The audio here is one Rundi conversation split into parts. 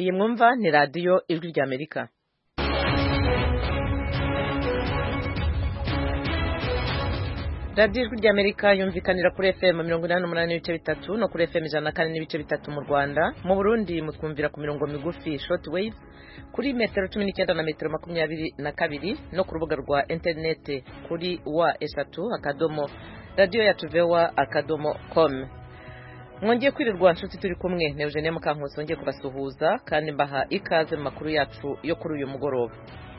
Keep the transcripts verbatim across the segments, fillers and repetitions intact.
iyi mwumva ni radiyo ijwi ry'Amerika. radiyo ijwi ry'Amerika yumvikanira kuri F M mirongo inani n'umunani n'ibice bitatu no kuri F M ijana na kane n'ibice bitatu mu Rwanda. Mu Burundi mutwumvira ku mirongo migufi short wave kuri metero cumi n'icyenda na metero makumyabiri na kabiri no ku rubuga rwa interineti kuri wa eshatu akadomo radiyo yacu vewa akadomo com. Mwongeye kwirirwa nshuti turi kumwe na Eugenie Mukankusi wongeye kubasuhuza kandi mbaha ikaze mu makuru yacu yo kuri uyu mugoroba.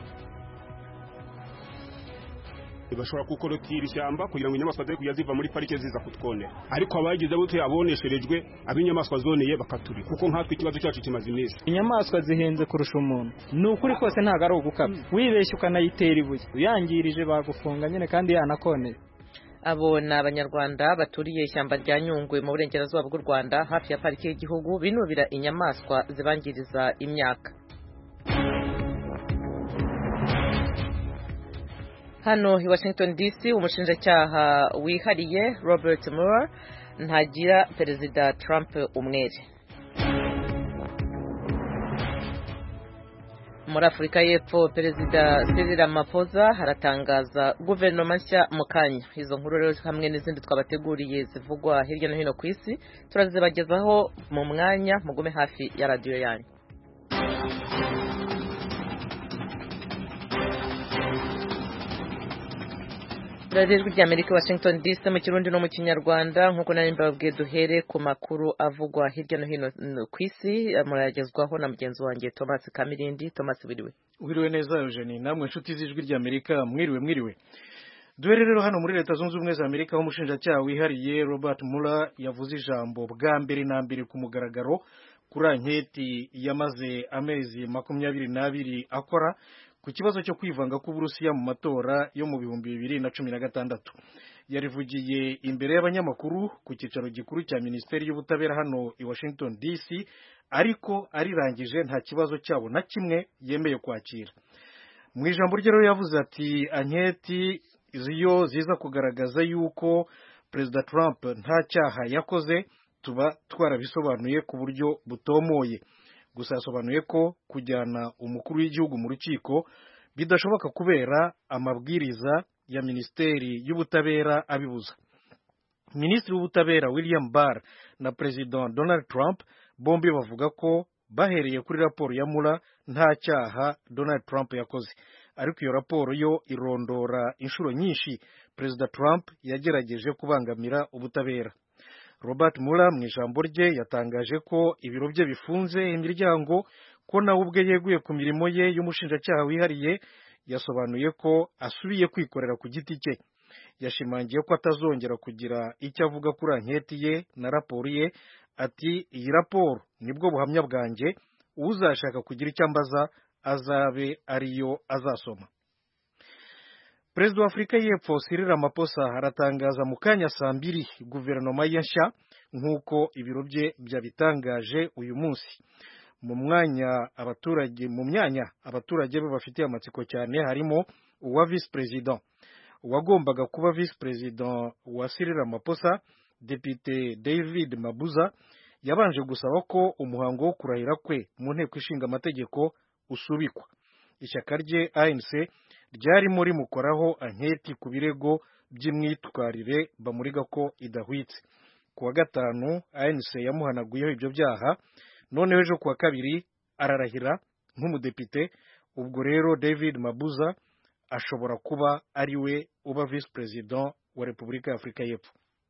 Bashobora kukorotira ishyamba kugira ngo inyamaswa zere kuyaziva muri parike ziza kutwonera, ariko abagize bute abonesherejwe abinyamaswa zoneye bakaturi kuko nkatwe ikibazo cyacu kimaze iminsi. Inyamaswa zihenze kurusha umuntu, ni ukuri kose ntago ari ugukabya, wibeshye ukanayitera ibuye uyangirije bagufunga nyine kandi yanakoneye. Abo ni abanyarwanda baturiye ishyamba rya Nyungwe mu burengerazuba bw'u Rwanda hafi ya parike y'igihugu binubira inyamaswa zibangiriza imyaka. Hano i Washington D C umushinjacyaha wihariye Robert Mueller ntagira Perezida Trump umwere. Muri Afurika y'Epfo Perezida Cyril Ramaphosa haratangaza guverinoma nshya mu kanya. Izo nkuru rero hamwe n'izindi twabateguriye zivugwa hirya no hino ku isi turazibagezaho mu mwanya, mugume hafi ya radiyo yanyu. radiyo ijwi ry'Amerika Washington D C mu Kirundi no mu Kinyarwanda. Nkuko nari mbabwiye duhere ku makuru avugwa hirya no hino ku isi, murayagezwaho na mugenzi wanjye Thomas Kamirindi. Thomas, wiriwe? Wiriwe neza Eugenie, namwe inshuti z'ijwi ry'Amerika mwiriwe mwiriwe. Duhere rero hano muri Leta Zunze Ubumwe za Amerika, aho umushinjacyaha wihariye Robert Mueller yavuze ijambo bwa mbere na mbere ku mugaragaro kuri anketi yamaze amezi makumyabiri n'abiri akora ku kibazo cyo kwivanga k'Uburusiya mu matora yo mu bihumbi bibiri na cumi na gatandatu. Yarivugiye imbere y'abanyamakuru ku cyicaro gikuru cya Minisiteri y'Ubutabera hano i Washington D C, ariko arirangije nta kibazo cyabo na kimwe yemeye kwakira. Mu ijambo rye rero yavuze ati anketi ziyo ziza kugaragaza yuko Perezida Trump nta cyaha yakoze tuba twarabisobanuye ku buryo butomoye. Gusa yasobanuye ko kujyana umukuru w'igihugu mu rukiko bidashoboka kubera amabwiriza ya Minisiteri y'Ubutabera abibuza. Minisitiri w'Ubutabera William Barr na President Donald Trump bombi bavuga ko bahereye kuri raporo ya Mueller nta cyaha Donald Trump yakoze, ariko iyo raporo yo irondora inshuro nyinshi Perezida Trump yagerageje kubangamira ubutabera. Robert Mueller mu ijambo rye yatangaje ko ibiro bye bifunze imiryango, ko nawe ubwe yeguye ku mirimo ye y'umushinjacyaha wihariye. Yasobanuye ko asubiye kwikorera ku giti cye. Yashimangiye ko atazongera kugira icyo avuga kuri anketi ye na raporo ye. Ati iyi raporo nibwo buhamya bwanjye, uzashaka kugira icyo ambaza azabe ariyo azasoma. Perezida wa Afurika y'Epfo Cyril Ramaphosa haratangaza mu kanya saa mbiri guverinoma ye nshya nk'uko ibiro bye byabitangaje uyu munsi. Mu mwanya abaturage mu myanya abaturage be bafitiye amatsiko cyane harimo uwa vice president. Uwagombaga kuba vice president wa Cyril Ramaphosa, Depite David Mabuza, yabanje gusaba ko umuhango wo kurahira kwe mu nteko ishinga amategeko usubikwa. Ishyaka rye A N C ryarimo rimukoraho anketi ku birego by'imyitwarire bamuriga ko idahwitse. Kuwa gatanu A N C yamuhanaguyeho ibyo byaha, noneho ejo kuwa kabiri ararahira nk'umudepite. Ubwo rero David Mabuza ashobora kuba ari we uba vice president wa Repubulika ya Afurika y'Epfo.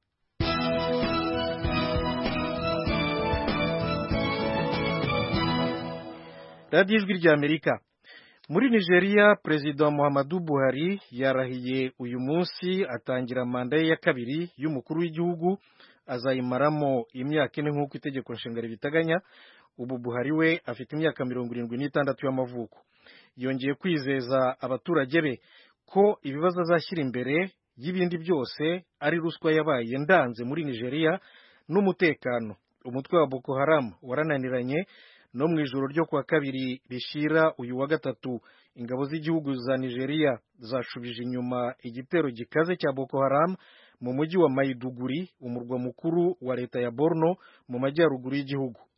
Radiyo ijwi ry'Amerika. Muri Nigeria, Perezida Muhammadu Buhari yarahiye uyu munsi atangira manda ye ya kabiri y'umukuru w'igihugu, azayimaramo imyaka ine nk'uko itegeko nshinga ribiteganya. Ubu Buhari we afite imyaka mirongo irindwi n'itandatu y'amavuko. Yongeye kwizeza abaturage be ko ibibazo azashyira imbere y'ibindi byose ari ruswa yabaye ndanze muri Nigeria n'umutekano. Umutwe wa Boko Haram warananiranye, no mu ijoro ryo kuwa kabiri rishira uyu wa gatatu ingabo z'igihugu za Nigeria zashubije inyuma igitero gikaze cya Boko Haram mu mujyi wa Maiduguri, umurwa mukuru wa leta ya Borno mu majyaruguru y'igihugu.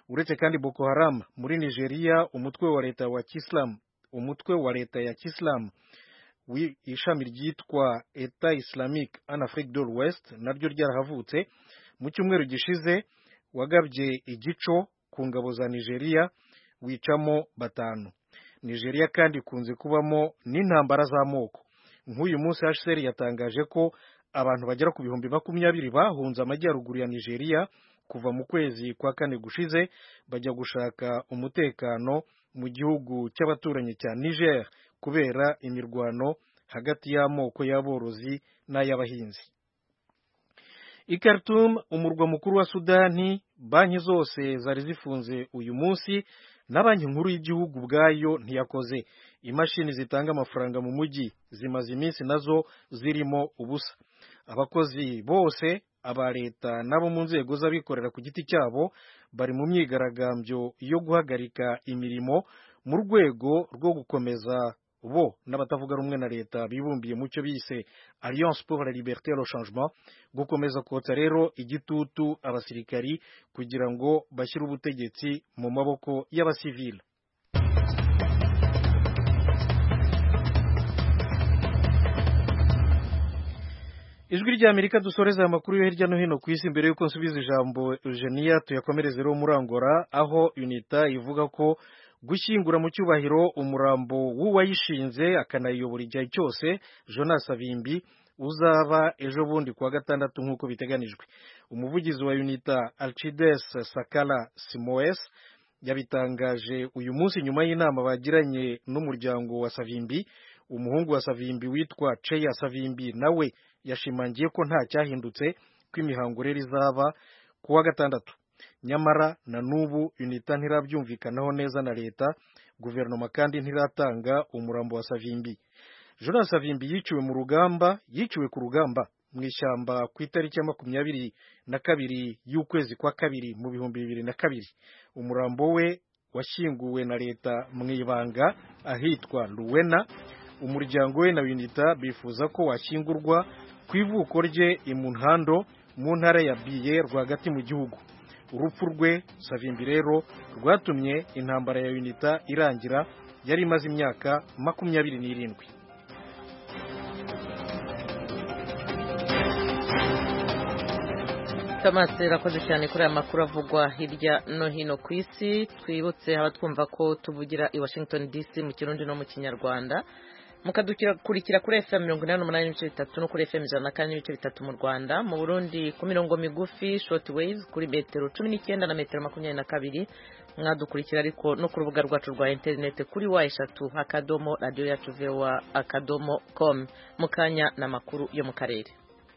uretse kandi Boko Haram muri Nigeria, umutwe wa leta wa Kisilamu umutwe wa leta ya Kisilamu ishami ryitwa Etat Islamique en Afrique de l'Ouest naryo ryarahavutse mu cyumweru gishize, wagabye igico ku ngabo za Nigeria wicamo batanu. Nigeria kandi ikunze kubamo n'intambara z'amoko. Nk'uyu munsi H C R yatangaje ko abantu bagera ku bihumbi makumyabiri bahunze amajyaruguru ya Nigeria kuva mu kwezi kwa kane gushize bajya gushaka umutekano mu gihugu cy'abaturanyi cya Niger kubera imirwano hagati y'amoko y'aborozi n'ay'abahinzi. I Khartoum, umurwa mukuru wa Sudani, banki zose zari zifunze uyu munsi na banki nkuru y'igihugu bwayo ntiyakoze. Imashini zitanga amafaranga mu mujyi zimaze iminsi nazo zirimo ubusa. Abakozi bose aba leta nabo mu nzego z'abikorera ku giti cyabo bari mu myigaragambyo yo guhagarika imirimo mu rwego rwo gukomeza bo n'abatavuga rumwe na leta bibumbiye mu cyo bise Alliance pour la Liberté et le Changement gukomeza kotsa rero igitutu abasirikari kugira ngo bashyire ubutegetsi mu maboko y'abasivile. Ijwi rya Amerika dusoreza amakuru yo hirya no hino ku isi mbere yuko nsubiza ijambo Eugenia tuyakomereze rero muri Angola, aho UNITA ivuga ko gushyingura mu cyubahiro umurambo w'uwayishinze akanayiyobora igihe cyose Jonas Savimbi uzaba ejo bundi kuwa gatandatu nk'uko biteganijwe. Umuvugizi wa UNITA Alcides Sakala Simoes yabitangaje uyu munsi nyuma y'inama bagiranye n'umuryango wa Savimbi. Umuhungu wa Savimbi witwa Cheya Savimbi nawe yashimangiye ko nta cyahindutse ko imihango rero izaba kuwa gatandatu. Nyamara na nubu UNITA ntirabyumvikanaho neza na leta, guverinoma kandi ntiratanga umurambo wa Savimbi. Jonas Savimbi yiciwe mu rugamba yiciwe ku rugamba mu ishyamba ku itariki ya makumyabiri na kabiri y'ukwezi kwa kabiri mu bihumbi bibiri na kabiri. Umurambo we washyinguwe na leta mu ibanga ahitwa Luwena. Umuryango we na UNITA bifuza ko washyingurwa ku ivuko rye i Munhando mu ntara ya Biye rwagati mu gihugu. Urupfu rwe Savimbi rero rwatumye intambara ya UNITA irangira yari imaze imyaka makumyabiri n'irindwi. Thomas rakoze cyane kuri aya makuru avugwa hirya no hino ku isi. Twibutse abatwumva ko tuvugira i Washington D C mu Kirundi no mu Kinyarwanda, mukadukurikira kuri F M mirongo inani n'umunani n'ibice bitatu no kuri F M ijana na kane n'ibice bitatu mu Rwanda. Mu Burundi ku mirongo migufi short waves kuri metero cumi n'icyenda na metero makumyabiri na kabiri. Mwadukurikira ariko no ku rubuga rwacu rwa internet kuri wa eshatu akadomo radio yacu voa akadomo com. Mukanya na makuru yo mu karere.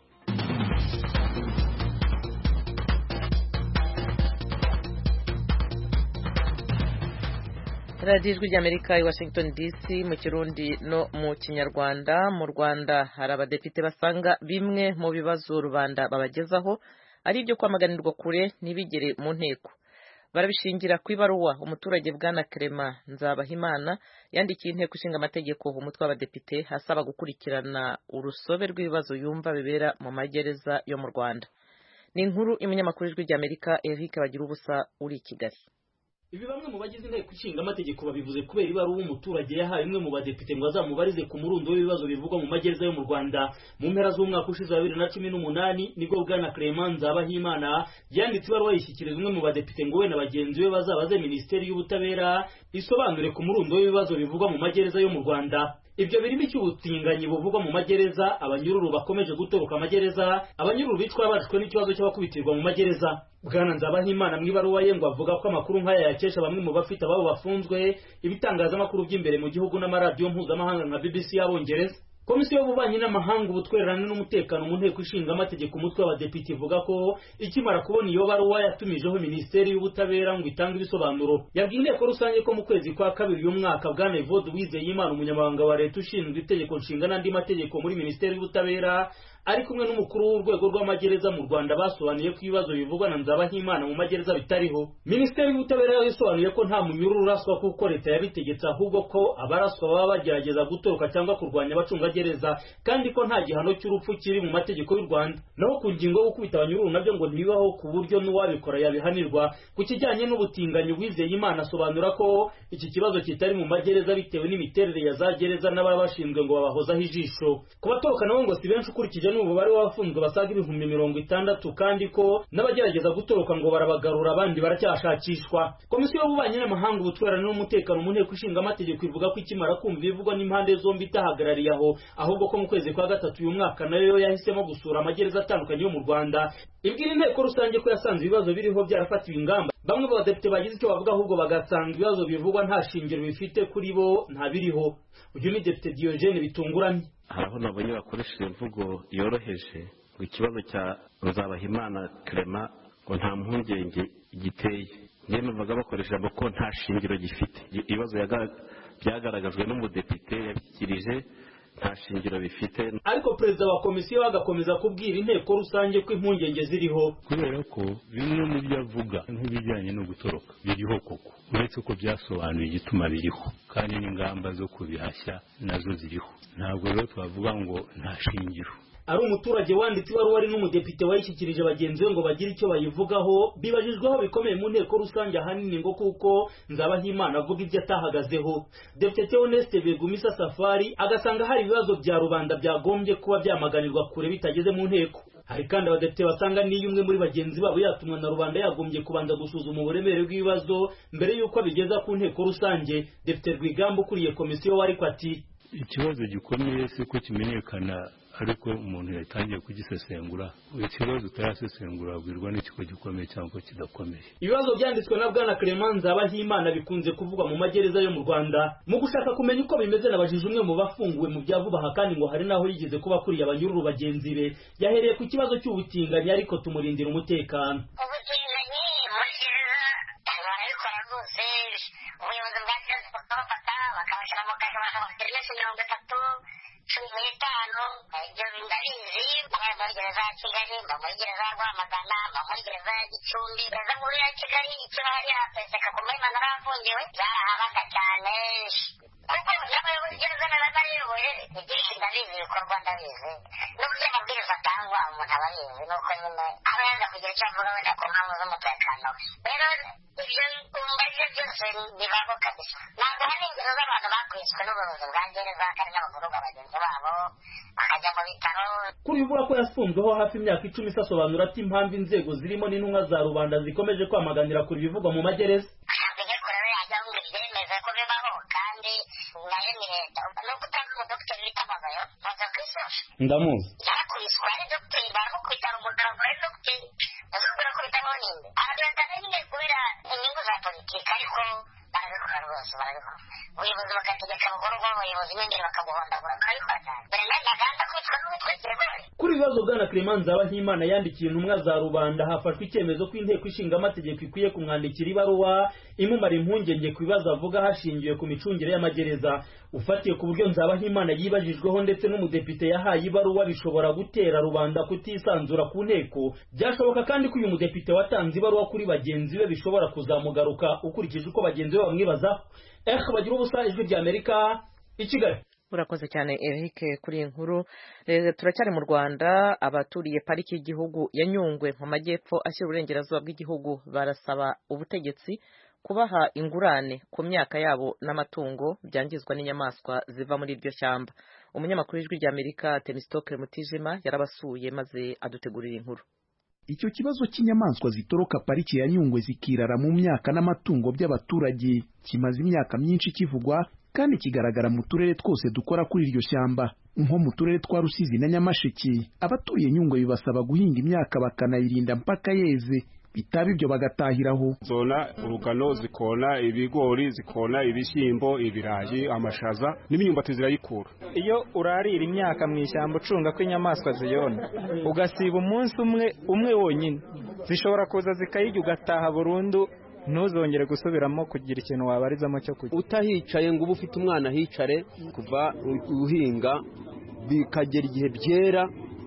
Radio Ijwi ry'Amerika i Washington D C mu Kirundi no mu Kinyarwanda. Mu Rwanda hari abadepite basanga bimwe mu bibazo rubanda babagezaho ari ibyo kwamaganirwa kure ntibigere mu nteko. Barabishingira ku ibaruwa umuturage Bwana Clement Nzabahimana yandikiye inteko ishinga amategeko umutwe w'abadepite hasaba gukurikirana urusobe rw'ibibazo yumva bibera mu magereza yo mu Rwanda. Ni inkuru imunyamakuru Ijwi ry'Amerika Eric Bagirubusa uri i Kigali. Ibi bamwe mu bagize inteko ishinga amategeko babivuze kubera ibaruwa umuturage yahaye imwe mu badepite ngo azamubarize ku murundo w'ibibazo bivugwa mu magereza yo mu Rwanda. Mu mpera z'umwaka ushize wa bibiri na cumi n'umunani nibwo Bwana Clement Nzabahimana yanditse ibaruwa yishyikiriza umwe mu badepite ngo we na bagenzi be bazabaze Minisiteri y'Ubutabera isobanure ku murundo w'ibibazo bivugwa mu magereza yo mu Rwanda. Ibyo birimo icy'ubutinganyi buvugwa mu magereza, abanyururu bakomeje gutoroka amagereza, abanyururu bitwa bashwe n'ikibazo cy'abakubitirwa mu magereza. Bwana Nzabahimana mu ibaruwa ye ngo avuga ko amakuru nk'aya yakesha bamwe mu bafite ababo bafunzwe, ibitangazamakuru by'imbere mu gihugu n'amaradiyo mpuzamahanga nka B B C y'Abongereza. Komisiyo y'ububanyi n'amahanga ubutwererane n'umutekano mu nteko ishinga amategeko umutwe w'abadepite ivuga ko ikimara kubona iyo baruwa yatumijeho Minisiteri y'Ubutabera ngo itange ibisobanuro. Yabwiye inteko rusange ko mu kwezi kwa kabiri uyu mwaka Bwana Evode Uwizeyimana umunyamabanga wa leta ushinzwe itegeko nshinga n'andi mategeko muri Minisiteri y'Ubutabera ari kumwe n'umukuru w'urwego rw'amagereza mu Rwanda basobanuye ko ibibazo bivugwa na Nzabahimana mu magereza bitariho. Minisiteri y'Ubutabera yasobanuye ko nta munyururu uraswa kuko leta yabitegetse, ahubwo ko abaraswa baba bagerageza gutoroka cyangwa kurwanya abacungagereza, kandi ko nta gihano cy'urupfu kiri mu mategeko y'u Rwanda. Naho ku ngingo yo gukubita abanyururu nabyo ngo ntibibaho ku buryo n'uwabikora yabihanirwa. Ku kijyanye n'ubutinganyi, Uwizeyimana asobanura ko iki kibazo kitari mu magereza bitewe n'imiterere ya za gereza n'ababa bashinzwe ngo babahozaho ijisho. Ku batoroka nabo ngo si benshi ukurikije n'umubare w'abafunzwe basaga ibihumbi mirongo itandatu, kandi ko n'abagerageza gutoroka ngo barabagarura, abandi baracyashakishwa. Komisiyo y'Ububanyi n'Amahanga, Ubutwererane n'Umutekano mu Nteko Ishinga Amategeko ivuga ko ikimara kumva ibivugwa n'impande zombi itahagarariye aho, ahubwo ko mu kwezi kwa gatatu uyu mwaka nayo yahisemo gusura amagereza atandukanye yo mu Rwanda. Ibwira inteko rusange ko yasanze ibibazo biriho byarafatiwe ingamba. Bamwe mu badepite bagize icyo bavuga, ahubwo bagasanga ibibazo bivugwa nta shingiro bifite kuri bo, nta biriho. Uyu ni Depite Diogene Bitunguranye. Haraho nabonye bakoresheje imvugo yoroheje ngo ikibazo cya Nzabahimana Clement ngo nta mpungenge giteye. Njye numvaga bakoresheje ko nta shingiro gifite. Ibibazo byagaragajwe n'umudepite yabikirije nta shingiro bifite. Ariko perezida wa komisiyo agakomeza kubwira inteko rusange ko impungenge ziriho, kubera ko bimwe mu byo avuga nk'ibijyanye no gutoroka biriho koko, uretse ko byasobanuye igituma biriho kandi n'ingamba zo kubihashya nazo ziriho. Ntabwo rero twavuga ngo nta shingiro. Ari umuturage wanditse ibaruwa ari n'umudepite wayishyikirije bagenzi be ngo bagire icyo bayivugaho, bibajijweho bikomeye mu nteko rusange ahanini ngo kuko Nzabahimana avuga ibyo atahagazeho. Depite Theoneste Begumisa Safari agasanga hari ibibazo bya rubanda byagombye kuba byamaganirwa kure bitageze mu nteko. Hari kandi abadepite basanga niyo umwe muri bagenzi babo yatumwa na rubanda yagombye kubanza gusuzuma uburemere bw'ibibazo mbere y'uko abigeza ku nteko rusange. Depite Rwigamba ukuriye komisiyo wari ko ati ikibazo gikomeye si ko kimenyekana, ariko umuntu yatangiye kugisesengura. Ikibazo utarasesengura abwirwa n'ikiko gikomeye cyangwa kidakomeye. Ibibazo byanditswe na Bwana Clement Nzabahimana bikunze kuvugwa mu magereza yo mu Rwanda. Mu gushaka kumenya uko bimeze, nabajije umwe mu bafunguwe mu bya vuba aha, kandi ngo hari naho yigeze kuba kuriye abanyururu bagenzi be. Yahereye ku kibazo cy'ubutinganyi, ariko tumurindira umutekano. Ubutinganyi magereza barabikora rwose. Ubuyobozi bwa gereza bakabafata bakabashyira mu kazi bakabafata iminsi mirongo itatu cumi n'itanu. Ibyo ndabizi. Muri gereza ya Kigali, muri gereza ya Rwamagana, muri gereza ya Gicumbi, gereza nkuru ya Kigali icyo hariya peseka ku Muhima narahafungiwe byarahabaga cyane, kuko n'abayobozi gereza n'abayoboye ibyinshi ndabizi, ibikorwa ndabizi, n'uburyo amabwiriza atangwa umuntu aba abizi, nuko nyine aba yaza kugira icyo avuga wenda ku mpamvu z'umutekano we. Rero ibyo umbaze byose bibaho kabisa. Ntabwo hari ingero z'abantu bakwiswe n'ubuyobozi bwa gereza kandi n'abagororwa bagenzi babo bakajya mu bitaro. Kuri uvuga ko yafunzweho hafi imyaka icumi, asobanura ati impamvu inzego zirimo n'intumwa za rubanda zikomeje kwamaganira kuri ibivugwa mu magereza. Ntabwo inteko rero yajya ngo ibyemeze ko bibaho, kandi nayo ni leta. Nuko utazi umudogiteri wita Magayo maze kwisoza ndamuzi yarakubiswe, ari dogiteri baramukubita umugabo, ari dogiteri azubwira ko bitabaho ninde aragenda nyine kubera inyungu za politiki, ariko barabikora rwose, barabikora. Ubuyobozi bakategeka abagore b'abayobozi b'imbere bakaguhondagura, bakabikora cyane. Buri mwanya aganda kwitwa n'uwitwikira gore. Kuri ibibazo Bwana Clement Nzabahimana yandikiye intumwa za rubanda, hafashwe icyemezo ko inteko ishinga amategeko ikwiye kumwandikira ibaruwa imumara impungenge ku bibazo avuga hashingiwe ku micungire y'amagereza. Ufatiye ku buryo Nzabahimana yibajijweho ndetse n'umudepite yahaye ibaruwa, bishobora gutera rubanda kutisanzura ku nteko. Byashoboka kandi ko uyu mudepite watanze ibaruwa kuri bagenzi be bishobora kuzamugaruka ukurikije uko bagenzi be bamwibazaho. Eh bagira ubusa, Ijwi ry'Amerika, i Kigali. Urakoze cyane Eric kuri iyi nkuru. E, turacyari mu Rwanda. Abaturiye pariki y'igihugu ya Nyungwe mu majyepfo ashyira uburengerazuba bw'igihugu barasaba ubutegetsi kubaha ingurane ku myaka yabo n'amatungo byangizwa n'inyamaswa ziva muri iryo shyamba. Umunyamakuru w'Ijwi ry'Amerika Temistocle Mutijima yarabasuye maze adutegurira inkuru. Icyo kibazo cy'inyamaswa zitoroka pariki ya Nyungwe zikirara mu myaka n'amatungo by'abaturage kimaze imyaka myinshi kivugwa, kandi kigaragara mu turere twose dukora kuri iryo shyamba, nko mu turere twa Rusizi na Nyamasheke. Abaturiye Nyungwe bibasaba guhinga imyaka bakanayirinda mpaka yeze, bitaba ibyo bagatahiraho. Zona urugano zikona ibigori, zikona ibishyimbo, ibirayi, amashaza n'imyumbati zirayikura. Iyo urarira imyaka mu ishyamba ucunga ko inyamaswa ziyona, ugasiba umunsi umwe umwe wonyine, zishobora kuza zikayirya ugataha burundu, ntuzongere gusubiramo kugira ikintu wabarizamo cyo kurya. Utahicaye ngo uba ufite umwana hicare kuva uhinga bikagera igihe byera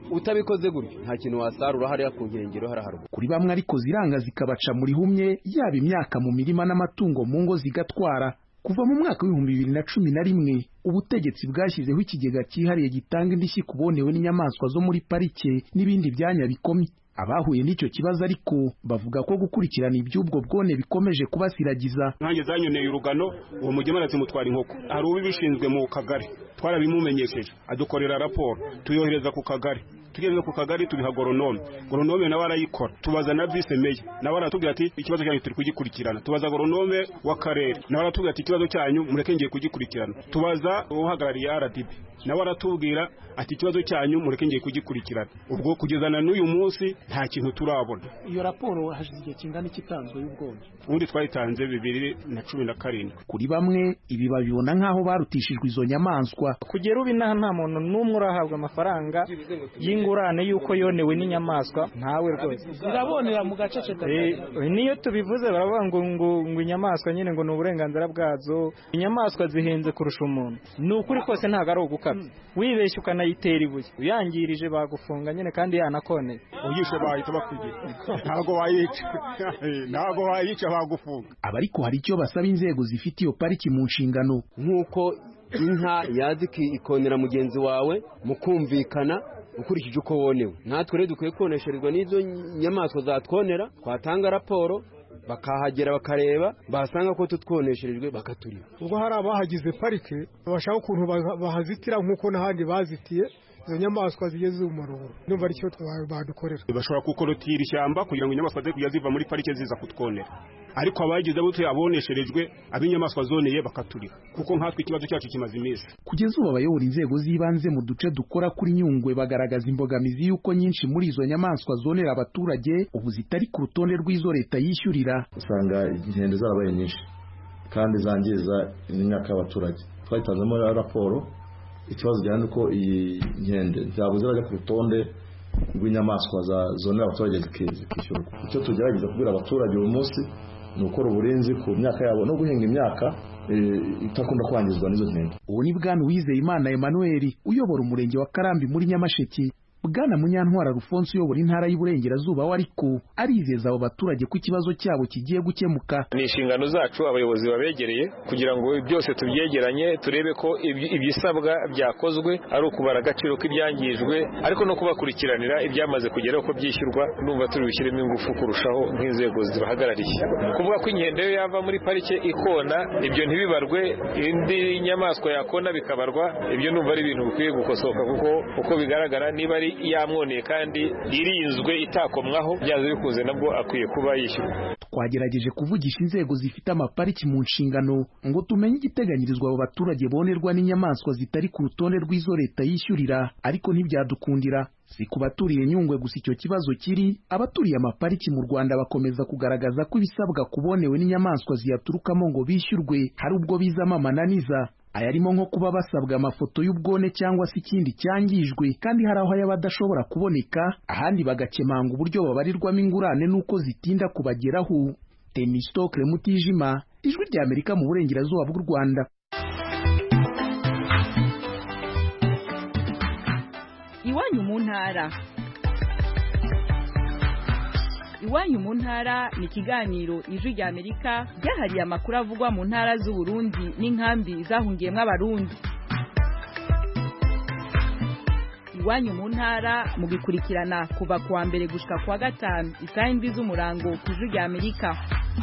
utabikoze gutyo nta kintu wasarura hariya ku nkengero haraharwa. Kuri bamwe ariko ziranga zikabaca muri humye, yaba imyaka mu mirima n'amatungo mu ngo zigatwara. Kuva mu mwaka w'ibihumbi bibiri na cumi na rimwe ubutegetsi bwashyizeho ikigega cyihariye gitanga indishyi ku bonewe n'inyamaswa zo muri parike n'ibindi byanya bikomye. Abahuye n'icyo kibazo ariko bavuga ko gukurikirana iby'ubwo bwone bikomeje kubasiragiza. Nkanjye zanyoneye urugano, uwo mugemana zimutwara inkoko, hari ubibishinzwe mu kagari, twarabimumenyesheje adukorera raporo tuyohereza ku kagari, tugeze ku kagari tubiha goronome, goronome nawe arayikora, tubaza na vice meya nawe aratubwira ati ikibazo cyanyu turi kugikurikirana, tubaza goronome w'akarere nawe aratubwira ati ikibazo cyanyu mureke ngiye kugikurikirana, tubaza uhagarariye R D B nawe aratubwira ati ikibazo cyanyu mureke ngiye kugikurikirana. Ubwo kugezana n'uyu munsi nta kintu turabona. Iyo raporo hashize igihe kingana ikitanzwe y'ubwone, ubundi twayitanze bibiri na cumi na karindwi. Kuri bamwe ibi babibona nk'aho barutishijwe izo nyamaswa. Kugera ubu inaha nta muntu n'umwe urahabwa amafaranga y'ingurane y'uko yonewe n'inyamaswa, ntawe rwose. Zirabonera mu gacece kare. Niyo tubivuze baravuga ngo ngo inyamaswa nyine ngo ni uburenganzira bwazo, inyamaswa zihenze kurusha umuntu. Ni ukuri kose ntago ari ugukabya. Wibeshye ukanayitera ibuye, uyangirije bagufunga nyine kandi yanakoneye. Uyishe bahita bakwigira. Ntago wayica. Ntago wayica bagufunga. Abariko hari icyo basaba inzego zifite iyo pariki mu nshingano, nk'uko inka yaziki ikonera mugenzi wawe mukumvikana ukurikije uko wonewe. Natwe rero dukwiye konesherezwa n'izo nyamaswa zatwonera, twatanga raporo bakahagera bakareba, basanga ko tutwonesherejwe bakaturiha. Ubwo hari abahagize parike bashaka ukuntu bahazitira nk'uko n'ahandi bazitiye izo nyamaswa zigeze mu maruru, numva ari cyo badukorera. Bashobora kukorotira ishyamba kugira ngo inyamaswa ze kujya ziva muri parike ziza kutwonera, ariko abagize bute abonesherejwe ab'inyamaswa zoneye bakaturiha, kuko nkatwe ikibazo cyacu kimaze iminsi. Kugeza ubu abayobora inzego z'ibanze mu duce dukora kuri Nyungwe bagaragaza imbogamizi y'uko nyinshi muri izo nyamaswa zonera abaturage ubu zitari ku rutonde rw'izo leta yishyurira. Usanga inkende zarabaye nyinshi kandi zangiza imyaka y'abaturage. Twayitanzemo raporo, ikibazo gihana uko iyi nkende zabuze bajya ku rutonde rw'inyamaswa za zonera abaturage zikishyurwa. Icyo tugerageza kubwira abaturage uyu munsi ni ukora uburinzi ku myaka yabo no guhinga imyaka itakunda kwangizwa n'izo nkende. Uwo ni Bwana Uwizeyimana Emmanuel uyobora umurenge wa Karambi muri Nyamasheke. Bwana Munyantwara Alphonse uyobora intara y'Iburengerazuba wariko arizeza abo baturage ko ikibazo cyabo kigiye gukemuka. Ni inshingano zacu abayobozi babegereye kugira ngo byose tubyegeranye, turebe ko ibisabwa byakozwe, ari ukubara agaciro k'ibyangijwe, ariko no kubakurikiranira ibyamaze kugera uko byishyurwa. Numva turi bishyiremo ingufu kurushaho nk'inzego zibahagarariye. Kuvuga ko inkende yo yava muri parike ikona ibyo ntibibarwe, indi nyamaswa yakona bikabarwa, ibyo numva ari ibintu bikwiye gukosoka, kuko uko bigaragara niba ari yamwoneye kandi irinzwe itakomwaho, byaze bikunze nabwo akwiye kuba yishyurwa. Twagerageje kuvugisha inzego zifite amapariki mu nshingano ngo tumenye igiteganyirizwa abo baturage bonerwa n'inyamaswa zitari ku rutonde rw'izo leta yishyurira, ariko ntibyadukundira. Si ku baturiye Nyungwe gusa icyo kibazo kiri, abaturiye amapariki mu Rwanda bakomeza kugaragaza ko ibisabwa kubonewe n'inyamaswa ziyaturukamo ngo bishyurwe hari ubwo bizamo amananiza. Ayarimo nko kuba basabwa amafoto y'ubwone cyangwa se ikindi cyangijwe, kandi hari aho yaba adashobora kuboneka, ahandi bagakemanga uburyo babarirwamo ingurane nuko zitinda kubageraho. Temistokle Mutijima, Ijwi rya Amerika mu Burengerazuba bw'u Rwanda. Iwanyu mu ntara. Iwanyu mu ntara ni ikiganiro Ijwi rya Amerika ryahariye amakuru avugwa mu ntara z'u Burundi n'inkambi zahungiyemo abarundi. Iwanyu mu ntara mugikurikirana kuva kuwa mbere gushika kuwa gatanu isaha indwi z'umurango ku Ijwi rya Amerika.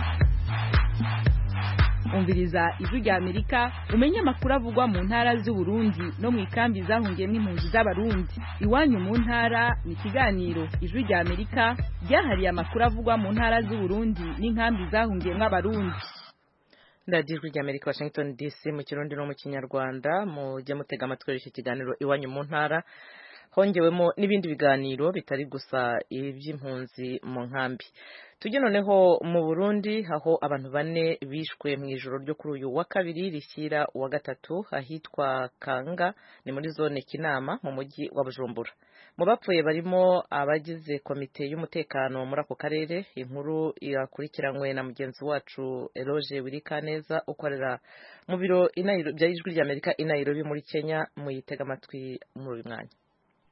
Umviriza Ijwi rya Amerika umenye amakuru avugwa mu ntara z'u Burundi no mu ikambi zahungiyemo impunzi z'abarundi. Iwanyu mu ntara ni ikiganiro Ijwi rya Amerika ryahariye amakuru avugwa mu ntara z'u Burundi n'inkambi zahungiyemo abarundi. Radio Ijwi rya Amerika, Washington D C, mu Kirundi no mu Kinyarwanda. Mujye mutega amatwi iki kiganiro Iwanyu mu ntara, hongewemo n'ibindi biganiro bitari gusa iby'impunzi mu nkambi. Tujye noneho mu Burundi, aho abantu bane bishwe mu ijoro ryo kuri uyu wa kabiri rishyira uwa gatatu ahitwa Kanga, ni muri zone Kinama mu mujyi wa Bujumbura. Mu bapfuye barimo abagize komite y'umutekano muri ako karere. Inkuru yakurikiranywe na mugenzi wacu Eloge Wirikaneza ukorera mu biro bya Ijwi rya Amerika i Nairobi muri Kenya. Muyitega amatwi muri uyu mwanya.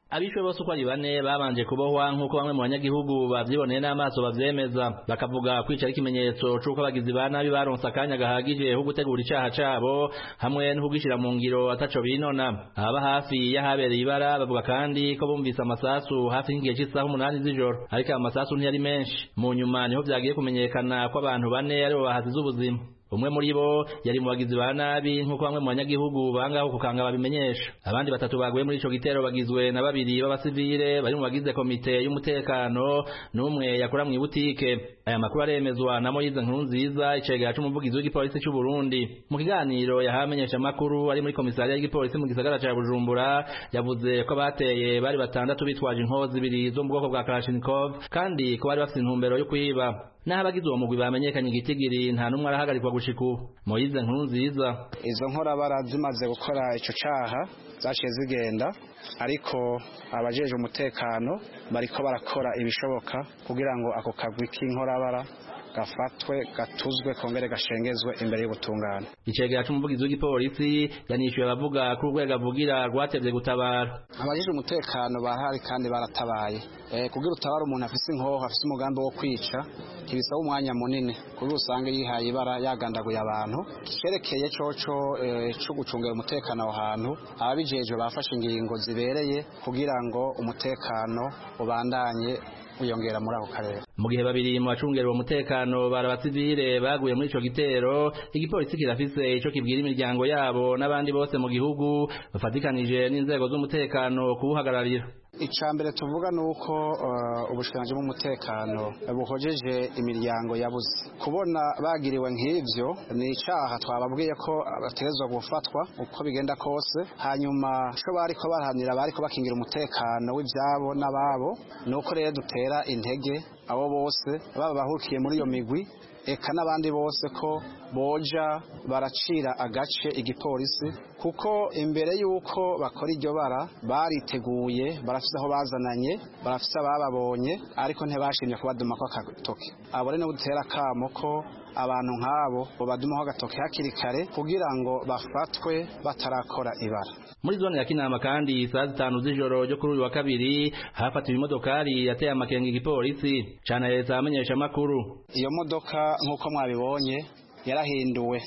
abishwe bose uko ari bane babanje kubohwa nk'uko bamwe mu banyagihugu bavyiboneye n'amaso bavyemeza bakavuga kwica ari ikimenyetso c'uko abagizi ba nabi baronse akanya gahagije ho gutegura icaha cabo hamwe no kugishira mu ngiro ataco binona ababa hafi y'ahabereye ibara bavuga kandi ko bumvise amasasu hafi y'igihe cy'isaha umunani z'ijoro ariko amasasu ntiyari menshi mu nyuma niho vyagiye kumenyekana ko abantu bane aribo bahasize ubuzima umwe muri bo yari mu bagizi ba nabi nk'uko bamwe mu banyagihugu bangaho kukanga babimenyesha abandi batatu baguye muri ico gitero bagizwe na babiri b'abasivile bari mu bagize komite y'umutekano n'umwe yakora mu ibutike aya makuru aremezwa na Moyize Nkurunziza icegera c'umuvugizi w'igipolisi c'u Burundi mu kiganiro yahamenyesha amakuru ari muri komisariya y'igipolisi mu gisagara ca Bujumbura yavuze ko bateye bari batandatu bitwaje inkozi zibiri zo mu bwoko bwa Kalashnikov kandi ko bari bafite intumbero yo kwiba naho abagize uwo mugwi bamenyekanye igitigiri nta n'umwe arahagarikwa gushika ubu Moyize Nkurunziza izo nkorabara zimaze gukora ico caha zaciye zigenda ariko abajeje umutekano bariko barakora ibishoboka kugira ngo ako kagwi k'inkorabara gafatwe gatuzwe kongere gashengezwe imbere y'ubutungane icegera c'umuvugizi w'igipolisi yanishuye abavuga ko urwego avugira rwatevye gutabara abajeje umutekano bahari kandi baratabaye eh kugira utabara umuntu afise inkoho afise umugambi wo kwica ntibisaba umwanya munini kugira usange yihaye ibara yagandaguye abantu cerekeye coco co gucungera umutekano aho hantu ababijejwe bafashe ingingo zibereye kugira ngo umutekano ubandanye uyongera muri ako karere mu gihe babiri mu bacungera uwo mutekano barabasivile baguye muri ico gitero igipolisi kirafise ico kibwira imiryango yabo n'abandi bose mu gihugu bafatikanije n'inzego z'umutekano kubuhagararira icambere tuvuga nuko uh, ubushikanje bw'umutekano buhojeje imiryango yabuze kubona bagiriwe nk'ivyo ni icaha twababwiye ko baterezwa gufatwa uko bigenda kose hanyuma cyo bariko barahanira bariko bakingira umutekano w'ivyabo n'ababo nuko rero dutera intege abo bose baba bahukiye muri iyo migwi eka n'abandi bose ko boja baracira agace igipolisi kuko imbere yuko bakora iryo bara bariteguye barafise aho bazananye barafise abababonye ariko ntibashimye kubaduma ko akatoke abo rero gutera kamo ko abantu nk'abo babadumaho agatoke hakiri kare kugira ngo bafatwe batarakora ibara muri zone ya Kinama kandi saa zitanu z'ijoro ryo kuri uyu wa kabiri hafatiwe imodokari yateye amakenga igipolisi cana leta amenyesha amakuru iyo modoka nk'uko mwabibonye yarahinduwe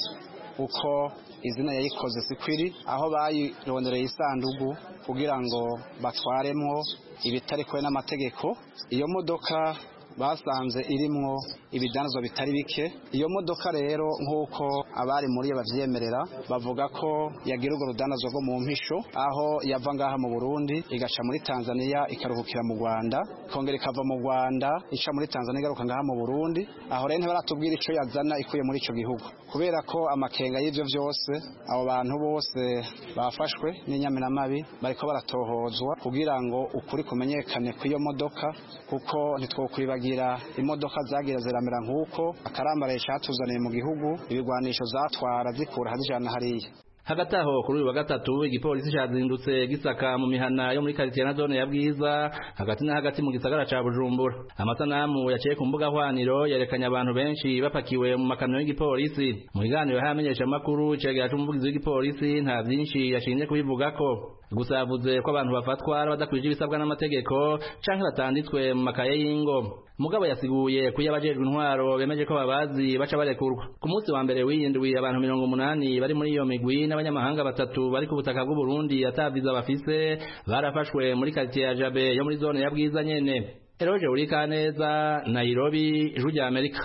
uko izina yayikoze sikwiri aho bayirondereye isandugu kugira ngo batwaremwo ibitarikwe n'amategeko iyo modoka basanze irimwo ibidanzwa bitari bike iyo modoka rero nk'uko abari muri yo bavyemerera bavuga ko yagira urwo rudanazwa rwo mu mpisho aho yava ngaha mu Burundi igaca muri Tanzania ikaruhukira mu Rwanda kongera ikava mu Rwanda ica muri Tanzania igaruka ngaha mu Burundi aho rero ntibaratubwira ico yazana ikuye muri ico gihugu kubera ko amakenga y'ivyo vyose abo bantu bose bafashwe n'inyamiramabi bariko baratohozwa kugira ngo ukuri kumenyekane kw'iyo modoka kuko ntitwokwibagira imodoka zagira ziramera nk'uko akarambaraye catuzaniye mu gihugu ibigwanisho zatwara zikura hazijana hariya hagati aho kuri uyu wa gatatu igipolisi cyazindutse gisaka mu mihana yo muri quartier na zone ya Bwiza hagati na hagati mu gisagara ca Bujumbura amasanamu yaciye ku mbuga hwaniro yerekanye abantu benshi bapakiwe mu makamyo y'igipolisi mu biganiro hamenyesha amakuru cegera c'umuvugizi w'igipolisi nta byinshi yashinje kubivugako gusa yavuze ko abantu bafatwa badakwije ibisabwa n'amategeko canke batanditswe mu makaye y'ingo mugabo yasiguye kuya abajejwe intwaro bemeje ko babazi baca barekurwa ku munsi wa mbere w'indwi abantu mirongo umunani bari muri iyo migwi n'abanyamahanga batatu bari ku butaka bw'u Burundi ataviza bafise barafashwe muri quartier ya Jabe yo muri zone ya Bwiza nyene Eroje urika neza Nairobi ijwi rya Amerika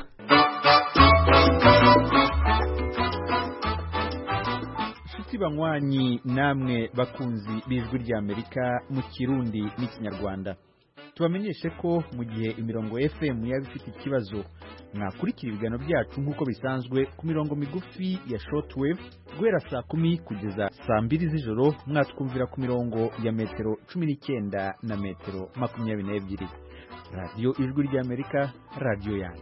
banywanyi namwe bakunzi b'ijwi rya Amerika mu Kirundi n'ikinyarwanda tubamenyeshe ko mu gihe imirongo F M yaba ifite ikibazo mwakurikira ibiganiro byacu nk'uko bisanzwe ku mirongo migufi ya shortwave guhera saa kumi kugeza saa mbiri z'ijoro mwatwumvira ku mirongo ya metero cumi n'icyenda na metero makumyabiri n'ebyiri radiyo ijwi rya Amerika radiyo yanyu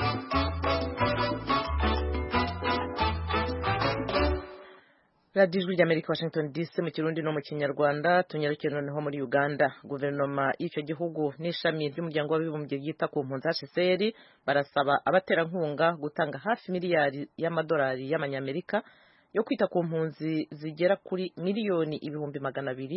radiyo ijwi ry'Amerika Washington D C mu Kirundi no mu Kinyarwanda tunyarukiye noneho muri Uganda guverinoma y'icyo gihugu n'ishami ry'umuryango w'abibumbye ryita ku mpunzi H C R barasaba abaterankunga gutanga hafi miliyari y'amadolari y'amanyamerika yo kwita ku mpunzi zigera kuri miliyoni ibihumbi magana abiri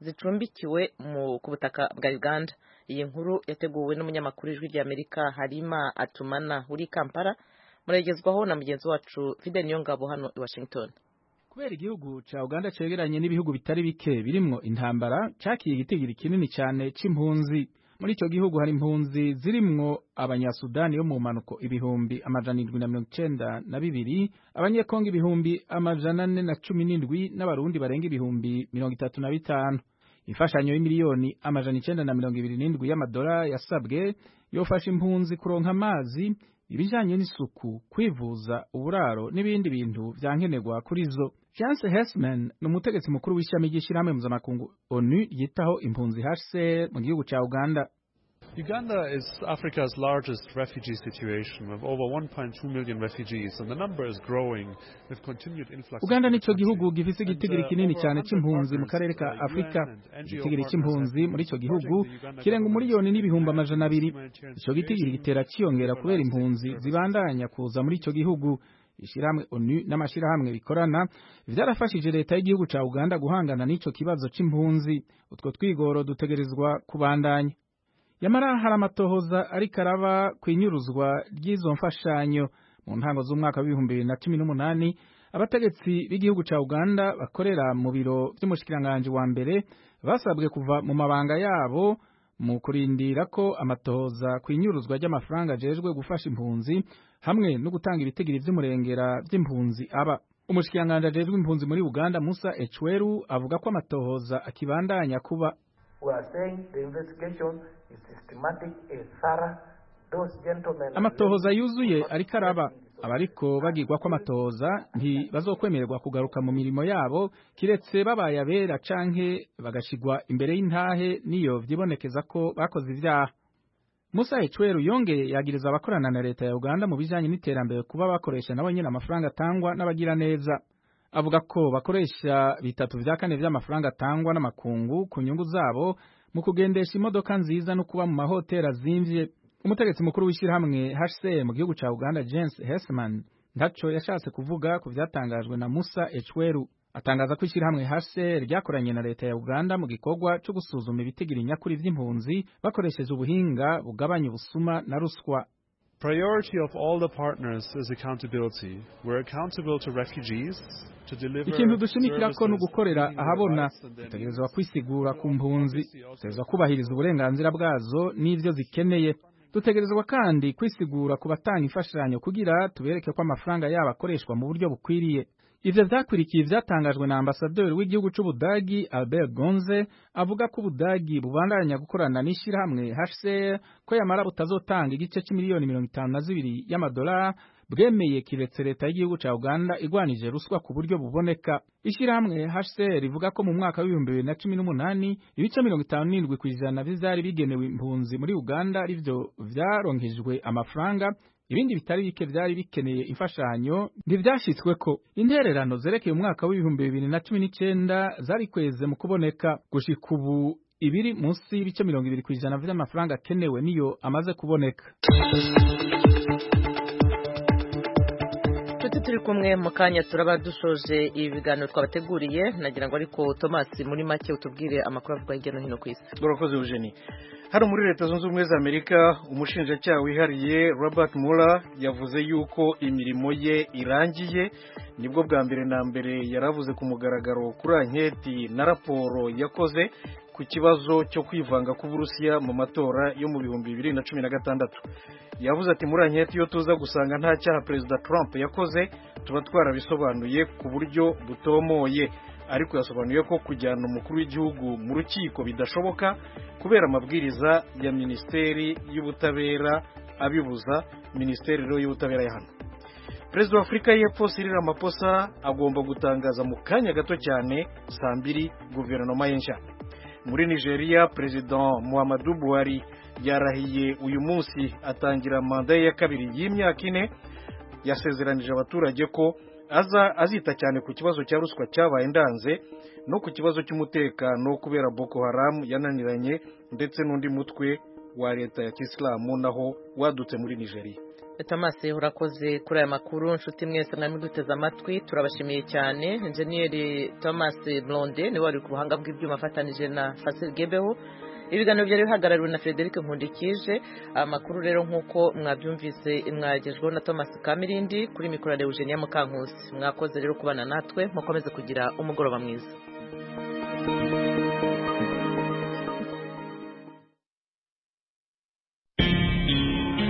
zicumbikiwe ku butaka bwa Uganda. Iyi nkuru yateguwe n'umunyamakuru w'Ijwi ry'Amerika Halima Atumana uri Kampala, muragezwaho na mugenzi wacu Fidel Niyongabo hano i Washington. Kubera igihugu ca Uganda cegeranye n'ibihugu bitari bike birimwo intambara, cakiye igitigiri kinini cyane c'impunzi. Muri ico gihugu hari impunzi zirimwo abanyasudani yo mu manuko ibihumbi amajana indwi na mirongo icenda na bibiri, abanyekongo ibihumbi amajana ane na cumi n'indwi, n'abarundi barenga ibihumbi mirongo itatu na bitanu. Imfashanyo y'imiliyoni amajana icenda na mirongo ibiri n'indwi y'amadolari yasabwe yofasha impunzi kuronka amazi, ibijanye n'isuku, kwivuza, uburaro n'ibindi bintu vyankenerwa kuri zo. Chance Hesman ni umutegetsi mukuru w'ishami ry'ishirahamwe mpuzamakungu ONU yitaho impunzi H C R mu gihugu ca Uganda. Uganda is Africa's largest refugee situation with over one point two million refugees, and the number is growing with continued influx. Uganda nico gihugu gifise igitigiri kinini cyane c'impunzi mu karere ka Afrika. Igitigiri c'impunzi muri ico gihugu kirenga umuriyoni n'ibihumbi amajana abiri. Ico gitigiri gitera ciyongera kubera impunzi zibandanya kuza muri ico gihugu. Ishiramwe ONU n'amashirahamwe bikorana vyarafashije leta y'igihugu ca Uganda guhangana n'ico kibazo c'impunzi. Utwo twigoro dutegerezwa kubandanya. Yamara hari amatohoza ariko araba kwinyuruzwa ry'izo mfashanyo. Mu ntango z'umwaka w'ibihumbi bibiri na cumi n'umunani, abategetsi b'igihugu ca Uganda bakorera mu biro vy'umushikiranganje wa mbere basabwe kuva mu mabanga yabo mu kurindira ko amatohoza kwinyuruzwa ry'amafaranga ajejwe gufasha impunzi hamwe no gutanga ibitegiro vy'umurengera vy'impunzi aba. Umushikiranganje ajejwe impunzi muri Uganda Musa Echweru avuga ko amatohoza akibandanya kuba. We are saying the investigation is systematic and thorough. Those gentlemen amatohoza yuzuye ariko araba. Abariko bagirwa ko amatohoza nti bazokwemererwa kugaruka mu mirimo yabo kiretse babaye abera canke bagashigwa imbere y'intahe niyo vyibonekeza ko bakoze ivyaha. Musa Echweru yongeye yagiriza abakorana na leta ya Uganda mu bijanye n'iterambere kuba bakoresha nabo nyene amafaranga atangwa n'abagira neza. Avuga ko bakoresha bitatu vya kane vy'amafaranga atangwa n'amakungu ku nyungu zabo mu kugendesha imodoka nziza no kuba mu mahoteli azimvye. Umutegetsi mukuru w'ishirahamwe H C R mu gihugu ca Uganda James Hesman ntaco yashatse kuvuga ku vyatangajwe na Musa Echweru. Atangaza ko ishirahamwe H C R ryakoranye na leta ya Uganda mu gikorwa cyo gusuzuma ibitigiri nyakuri vy'impunzi bakoresheje ubuhinga bugabanya ubusuma na ruswa. Priority of all the partners is accountability. We're accountable to refugees to deliver. Ikintu dushimikira ko no gukorera ahabona, tutegerezwa kwisigura ku mpunzi, tutegerezwa kubahiriza uburenganzira bwazo n'ivyo zikeneye. Dutegerezwa kandi kwisigura ku batanga imfashanyo kugira tubereke ko amafaranga yabo akoreshwa mu buryo bukwiriye. Ivyo vyakurikiye vyatangajwe na ambasaderi w'igihugu c'Ubudagi Albert Gonze avuga ko Ubudagi bubandanya gukorana n'ishirahamwe H C R ko yamara butazotanga igice c'imiliyoni mirongo itanu na zibiri y'amadolari bwemeye kiretse leta y'igihugu ca Uganda igwanije ruswa ku buryo buboneka. Ishirahamwe H C R rivuga ko mu mwaka w'ibihumbi bibiri na cumi n'umunani ibice mirongo itanu n'indwi kw'ijana vyari bigenewe impunzi muri Uganda arivyo vyaronkejwe amafaranga. Ibindi bitari bike vyari bikeneye imfashanyo ntivyashitsweko. Intererano zerekeye umwaka w'ibihumbi bibiri na cumi n'icenda zari kweze mu kuboneka. Gushika ubu ibiri munsi y'ibice mirongo ibiri kw'ijana vy'amafaranga akenewe niyo amaze kuboneka. Turi kumwe mu kanya turaba dushoje ibi biganiro twabateguriye, nagira ngo ariko Thomas muri make utubwire amakuru avuga hirya no hino ku isi. Urakoze Eugenie. Hano muri Leta Zunze Ubumwe za Amerika umushinjacyaha wihariye Robert Mueller yavuze yuko imirimo ye irangiye. Nibwo bwa mbere na mbere yaravuze ku mugaragaro kuri anketi na raporo yakoze ku kibazo cyo kwivanga ku Burusiya mu matora yo mu bihumbi bibiri na cumi na gatandatu. Yavuze ati muri anketi yo tuza gusanga nta cyaha Perezida Trump yakoze tuba twarabisobanuye ku buryo butomoye, ariko yasobanuye ko kujyana umukuru w'igihugu mu rukiko bidashoboka kubera amabwiriza ya Minisiteri y'Ubutabera abibuza. Minisiteri y'Ubutabera ya hano. Perezida wa Afrika y'Epfo Cyril Ramaphosa agomba gutangaza mu kanya gato cyane saa mbiri guverinoma ye nshya. Muri Nigeria Perezida Muhammadu Buhari yarahiye uyu munsi atangira manda ya kabiri y'imyaka ine. Yasezeranije abaturage ko aza azita cyane ku kibazo cya ruswa cyabaye ndanze no ku kibazo cy'umutekano kubera Boko Haram yananiranye ndetse n'undi mutwe wa leta ya kisilamu naho wadutse muri Nigeria. Thomas urakoze kuri aya makuru nshuti mwese namwe duteze amatwi turabashimiye cyane. Engineer Thomas Blonde ni wari ku buhanga bw'ibyuma afatanije na Fasil Gebeho. Ibiganiro byari bihagarariwe na Frederic Nkundikije. Amakuru rero nkuko mwabyumvise mwagejweho na Thomas Kamirindi kuri mikoro ya Eugenia Mukankusi. Mwakoze rero kubana natwe mukomeze kugira umugoroba mwiza.